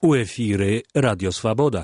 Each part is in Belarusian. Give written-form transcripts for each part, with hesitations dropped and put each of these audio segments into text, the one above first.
У эфіры Радіо Свабода.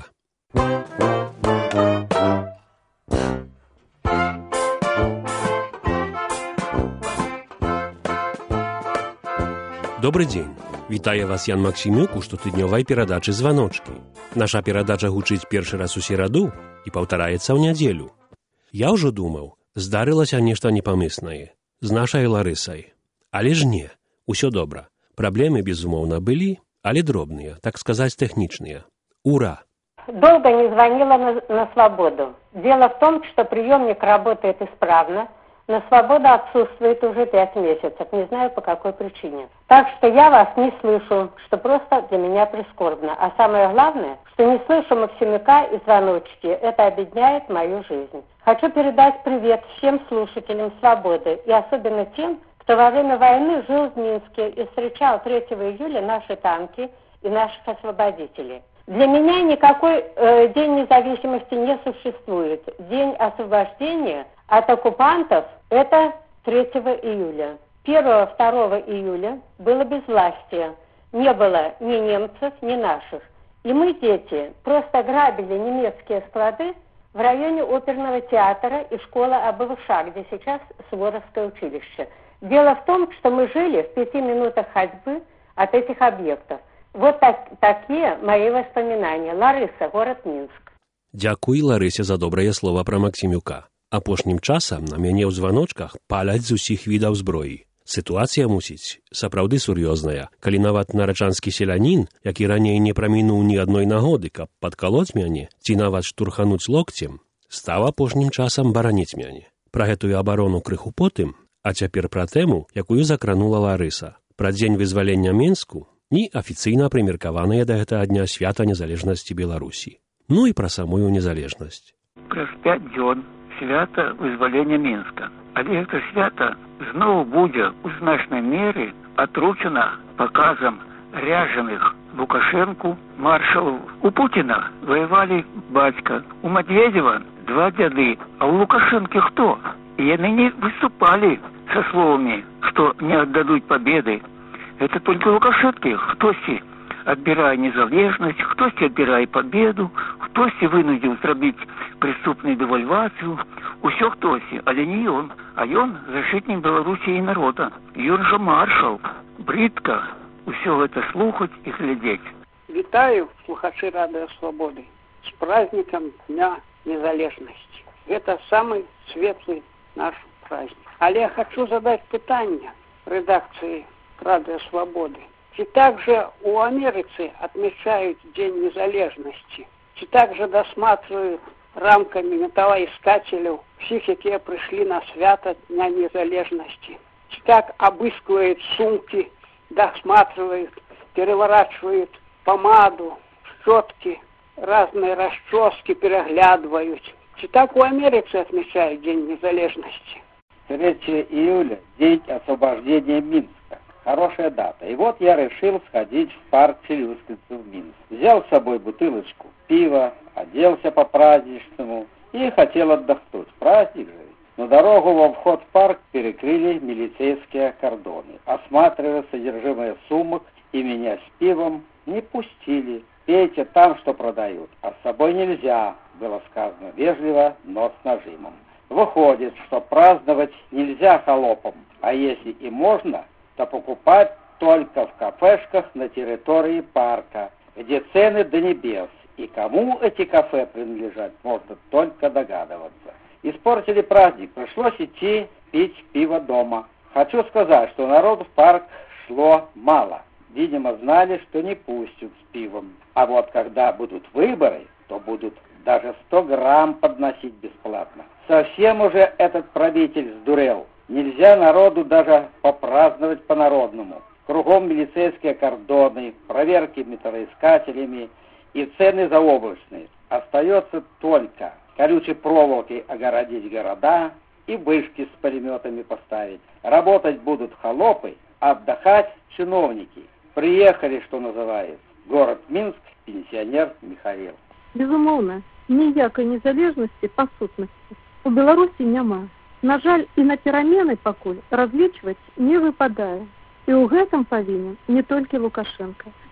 Добрый дзень. Вітае вас Ян Максімюк у штотыднёвай перадачы «Званочкі». Наша перадача гучыць першы раз у сераду і паўтараецца ў нядзелю. Я ўжо думаў, здарылася нешта непамыснае з нашай Ларысай. Але ж не, усё добра. Праблемы, безумоўна, былі, але дробныя, так сказаць, тэхнічныя. Ура! Долго не звонила на «Свободу». Дело в том, что приемник работает исправно, но «Свобода» отсутствует уже 5 месяцев, не знаю по какой причине. Так что я вас не слышу, что просто для меня прискорбно. А самое главное, что не слышу Максимюка и «Звоночки». Это объединяет мою жизнь. Хочу передать привет всем слушателям «Свободы» и особенно тем, кто во время войны жил в Минске и встречал 3 июля наши танки и наших освободителей. Для меня никакой День независимости не существует. День освобождения от оккупантов – это 3 июля. 1-2 июля было безвластие. Не было ни немцев, ни наших. И мы, дети, просто грабили немецкие склады в районе оперного театра и школы АБВШ, где сейчас Суворовское училище. Дело в том, что мы жили в 5 минутах ходьбы от этих объектов. Вот такие мои воспоминания. Ларыса, город Минск. Дзякуй, Ларысе, за добрае слова пра Максімюка. Апошнім часам на мяне ў званочках паляць з усіх відаў зброі. Сітуацыя, мусіць, сапраўды сур'ёзная, калі нават нарачанскі селянін, які раней не прамінуў ні адной нагоды, каб падкалоць мяне, ці нават штурхануць локцем, стаў апошнім часам бараніць мяне. Пра гэтую абарону крыху потым, а цяпер пра тэму, якую закранула Ларыса. Пра дзень вызвалення Мінску і афіцыйна прымеркаваныя да гэтага дня свята незалежнасці Беларусі. Ну і пра самую незалежнасць. Праз 5 дзён свята вызвалення Мінска. Але гэта свята зноў будзе ў значнай меры атручана паказам ряжаных Лукашэнку маршалаў. У Путіна воевалі бацька, у Медведева 2 дзяды, а у Лукашэнкі хто? І яны не выступалі са словамі, што не аддадуць пабеды. Это только Лукашэнкі. Хтосьці адбірае незалежнасць, хтосьці адбірае пабеду, хтосьці вынудзіў зрабіць прыступную дэвальвацыю. Усё хтосьці, але не ён. А ён защитник Беларусі і народа. Ён жа маршал. Брыдка усё гэта слухаць і глядзець. Вітаю, слухачы Радыё Свабоды, с праздником Дня Незалежности. Это самый светлый наш праздник. Але я хочу задать питание редакции Радио Свободы. Чи также у Америцы отмечают День Незалежности? Чи также досматривают рамками металлоискателей всех, которые пришли на свято Дня Незалежности? Чи так обыскивают сумки, досматривают, переворачивают помаду, щетки, разные расчески переглядывают? Чи так у Америцы отмечают День Незалежности? 3 июля – День освобождения Минска. Хорошая дата. И вот я решил сходить в парк Челюскинцев в Минск. Взял с собой бутылочку пива, оделся по-праздничному и хотел отдохнуть. Праздник же. Но дорогу во вход в парк перекрыли милицейские кордоны. Осматривая содержимое сумок и меня с пивом не пустили. Пейте там, что продают, а с собой нельзя, было сказано вежливо, но с нажимом. Выходит, что праздновать нельзя холопам, а если и можно, то покупать только в кафешках на территории парка, где цены до небес. И кому эти кафе принадлежат, можно только догадываться. Испортили праздник, пришлось идти пить пиво дома. Хочу сказать, что народу в парк шло мало. Видимо, знали, что не пустят с пивом. А вот когда будут выборы, то будут даже 100 грамм подносить бесплатно. Совсем уже этот правитель сдурел. Нельзя народу даже попраздновать по-народному. Кругом милицейские кордоны, проверки металлоискателями и цены заоблачные. Остается только колючей проволокой огородить города и вышки с пулеметами поставить. Работать будут холопы, а отдыхать чиновники. Приехали, что называется. Город Минск, пенсионер Михаил. Безумоўна, ніякай незалежнасці па сутнасці у Беларусі няма. На жаль, і на перамены пакуль разлічваць не выпадае. І ў гэтым павінен не толькі Лукашенко.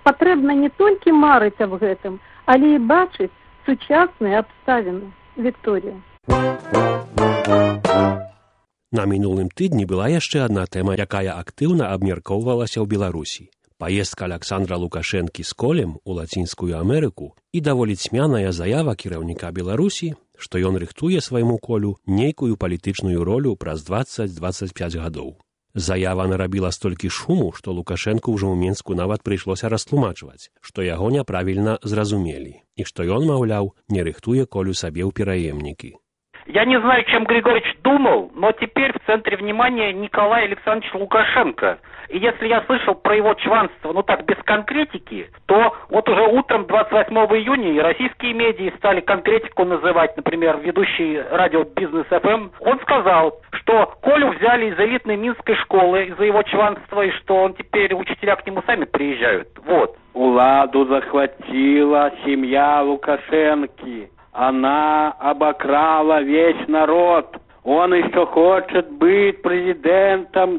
патрэбна не толькі марыць аб гэтым, але і бачыць сучасныя абставіны. Вікторія. На мінулым тыдні была яшчэ адна тэма, якая актыўна абмяркоўвалася ў Беларусі. Паездка Александра Лукашэнкі з Колем у Лацінскую Амерыку і даволі цьмяная заява кіраўніка Беларусі, што ён рыхтуе свайму Колю нейкую палітычную ролю праз 20-25 гадоў. Заява нарабіла столькі шуму, што Лукашэнку ўжо ў Мінску нават прыйшлося растлумачваць, што яго няправільна зразумелі і што ён, маўляў, не рыхтуе Колю сабе ў пераемнікі. Я не знаю, чем Григорьевич думал, но теперь в центре внимания Николай Александрович Лукашенко. И если я слышал про его чванство, так, без конкретики, то вот уже утром 28 июня и российские медиа стали конкретику называть, например, ведущий радио «Бизнес ФМ». Он сказал, что Колю взяли из элитной минской школы из-за его чванства, и что он теперь, учителя к нему сами приезжают. Вот. Уладу захватила семья Лукашенки. Она обокрала весь народ. Он еще хочет быть президентом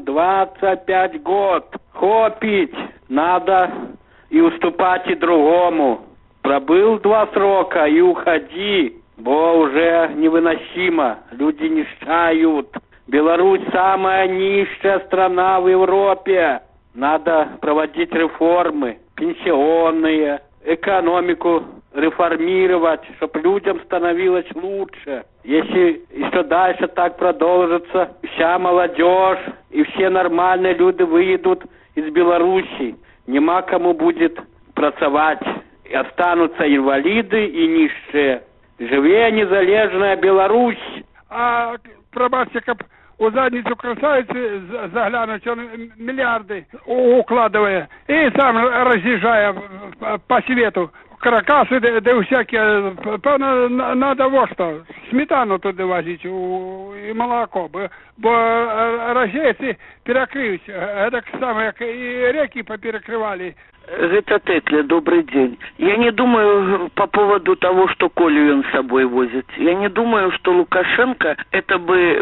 25 год. Хопить надо и уступать и другому. Пробыл 2 срока и уходи, бо уже невыносимо. Люди нищают. Беларусь самая нищая страна в Европе. Надо проводить реформы пенсионные, экономику реформировать, чтобы людям становилось лучше. Если еще дальше так продолжится, вся молодежь и все нормальные люди выйдут из Беларуси. Нема кому будет працевать. И останутся инвалиды и нищие. Живе незалежная Беларусь. А пробачте, как у задницу красавицы заглянуть, он миллиарды укладывая и сам разъезжая по свету. Каракасы, да всякие, певно, надо вот что, сметану туди возить и молоко, бо розейцы перекрыюсь, это самое, как и реки поперекрывали. Это Тетля, добрый день. Я не думаю по поводу того, что Колю он с собой возит. Я не думаю, что Лукашенко это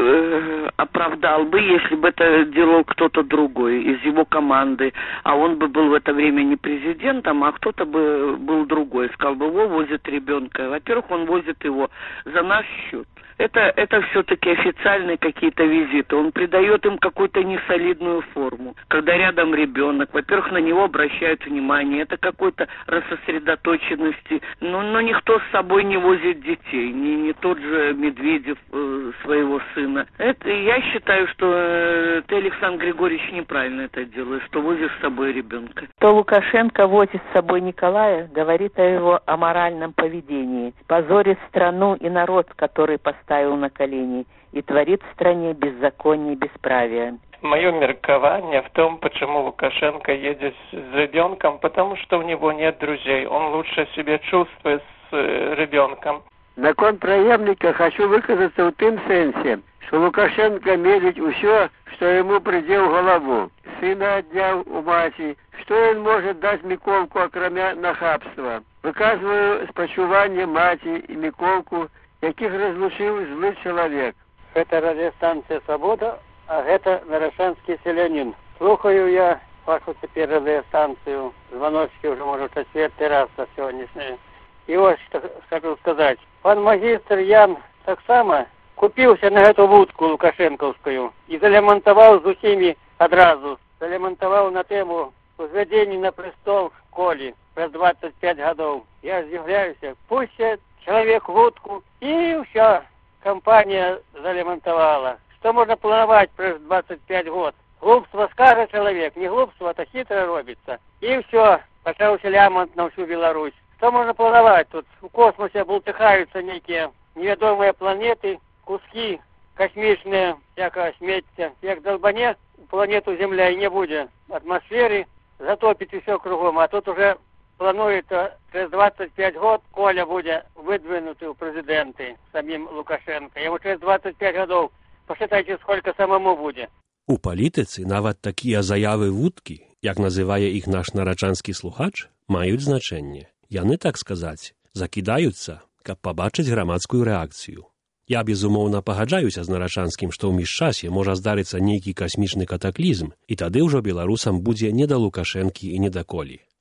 бы оправдал бы, если бы это делал кто-то другой из его команды. А он бы был в это время не президентом, а кто-то бы был другой. Сказал бы, возит ребенка. Во-первых, он возит его за наш счет. Это все-таки официальные какие-то визиты. Он придает им какую-то несолидную форму. Когда рядом ребенок, во-первых, на него обращают внимание. Это какой-то рассосредоточенности. Но никто с собой не возит детей. Не тот же Медведев своего сына. Это я считаю, что ты, Александр Григорьевич, неправильно это делаешь, что возишь с собой ребенка. То Лукашенко возит с собой Николая, говорит о его аморальном поведении. Позорит страну и народ, который поставил на колени, и творит в стране беззаконие и бесправие. Мое меркование в том, почему Лукашенко едет с ребенком, потому что у него нет друзей. Он лучше себя чувствует с ребенком. На контрпреемника хочу выказаться в том сенсе, что Лукашенко мерить все, что ему придет в голову. Сына отнял у мати. Что он может дать Миколку, окромя нахабства? Выказываю спочувание мати и Миколку, яких разлучил злый человек. Это радиостанция «Свобода», а это Нарашанский селянин. Слухаю я вашу теперь радиостанцию. Звоночки уже, может, 4-й раз за сегодняшнее. И вот что хочу сказать. Пан магистр Ян так само купился на эту вудку лукашенковскую и залемонтовал з усіми одразу. Залемонтовал на тему «Возведение на престол Коли» про 25 годов. Я удивляюсь, пусть человек вудку, и все, компания залемонтовала. Что можно плановать про 25 год? Глупство скажет человек, не глупство, это хитро робится. И все, почался лямонт на всю Беларусь. Что можно плановать? Тут в космосе бултыхаются некие неведомые планеты, куски космичные, всякого смеття. Як долбане планету Земля и не будет атмосферы, затопит и все кругом. А тут уже плануется через 25 год Коля будет выдвинутый в президенты самим Лукашенко. Ему через 25 годов, посчитайте, сколько самому будет. У палітыцы нават такія заявы вудкі, як называе іх наш нарачанскі слухач, маюць значэнне. Яны, так сказаць, закідаюцца, каб пабачыць грамадскую рэакцыю. Я, безумоўна, пагаджаюся з нарачанскім, што ў міжчасе можа здарыцца нейкі касмічны катаклізм, і тады ўжо беларусам будзе не да Лукашэнкі і не да Колі.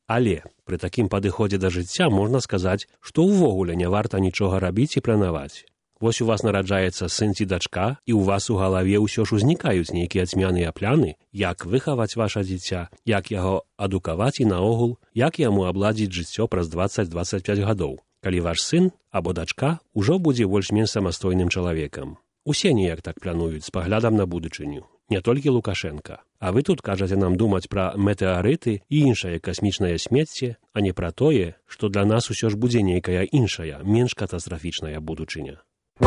Але пры такім падыходзе да жыцця можна сказаць, што ўвогуле не варта нічога рабіць і планаваць. Вось у вас нараджаецца сын ці дачка, і ў вас у галаве ўсё ж узнікаюць нейкія цьмяныя пляны, як выхаваць ваша дзіця, як яго адукаваць і наогул, як яму абладзіць жыццё праз 20-25 гадоў, калі ваш сын або дачка ўжо будзе больш-менш самастойным чалавекам. Усе неяк так плануюць з паглядам на будучыню, не толькі Лукашенка. А вы тут кажаце нам думаць пра метэарыты і іншае касмічнае смецце, а не пра тое, што для нас усё ж будзе нейкая іншая, менш катастрафічная будучыня.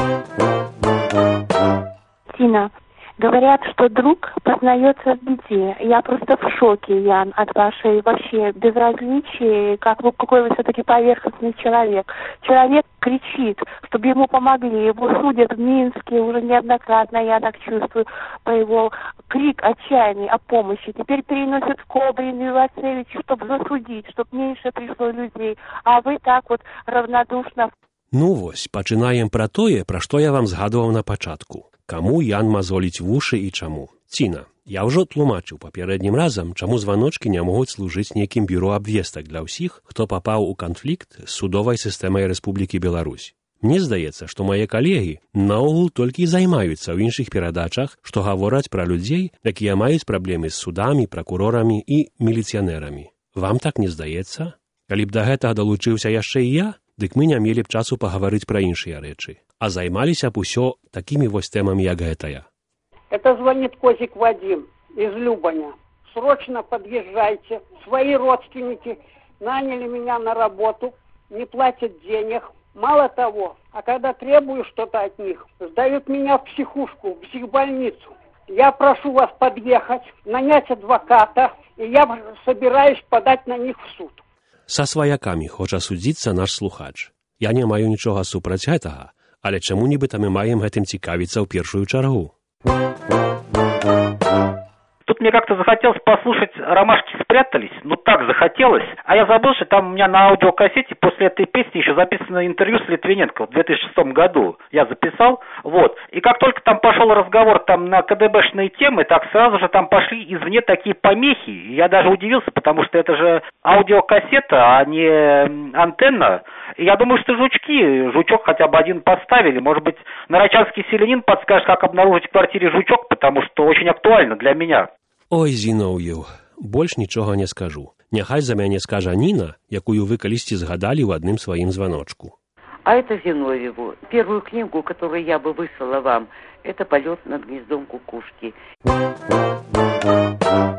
Тина, говорят, что друг познается в беде. Я просто в шоке, Ян, от вашей вообще безразличия, какой вы все-таки поверхностный человек. Человек кричит, чтобы ему помогли, его судят в Минске уже неоднократно, я так чувствую, по его крик отчаяния о помощи. Теперь переносят в Кобрин, Ивацевич, чтобы засудить, чтобы меньше пришло людей. А вы так вот равнодушно... Ну вось, пачынаем пра тое, пра што я вам згадваў на пачатку. Каму Ян мазоліць вушы і чаму? Ціна, я ўжо тлумачыў папярэднім разам, чаму званочкі не могуць служыць нейкім бюро абвестак для ўсіх, хто папаў у канфлікт з судовай сістэмай Рэспублікі Беларусь. Мне здаецца, што мае калегі наогул толькі і займаюцца ў іншых перадачах, што гавораць пра людзей, якія маюць праблемы з судамі, пракурорамі і міліцыянерамі. Вам так не здаецца? Калі б да гэтага далучыўся яшчэ і я, дык мы не мелі б часу пагаварыць пра іншыя рэчы, а займаліся б усё такімі вось тэмамі, як гэтая. Это звонит Козик Вадим из Любаня. Срочно подъезжайте. Свои родственники наняли меня на работу, не платят денег. Мало того, а когда требую что-то от них, сдают меня в психушку, в психбольницу. Я прошу вас подъехать, нанять адвоката, и я собираюсь подать на них в суд. Са сваякамі хоча судзіцца наш слухач. Я не маю нічога супраць гэтага, але чаму нібыта мы маем гэтым цікавіцца ў першую чаргу? Тут мне как-то захотелось послушать «Ромашки спрятались», ну так захотелось, а я забыл, что там у меня на аудиокассете после этой песни еще записано интервью с Литвиненко в 2006 году. Я записал, вот. И как только там пошел разговор там на КДБшные темы, так сразу же там пошли извне такие помехи. И я даже удивился, потому что это же аудиокассета, а не антенна. И я думаю, что жучок хотя бы один поставили. Может быть, нарочанский селянин подскажет, как обнаружить в квартире жучок, потому что очень актуально для меня. Ой, Зіноўю, больш нічога не скажу. Няхай за мяне скажа Ніна, якую вы калісьці згадалі ў адным сваім званочку. А это Зиновьеву. Первую книгу, которую я бы выслала вам, это «Полет над гнездом кукушки».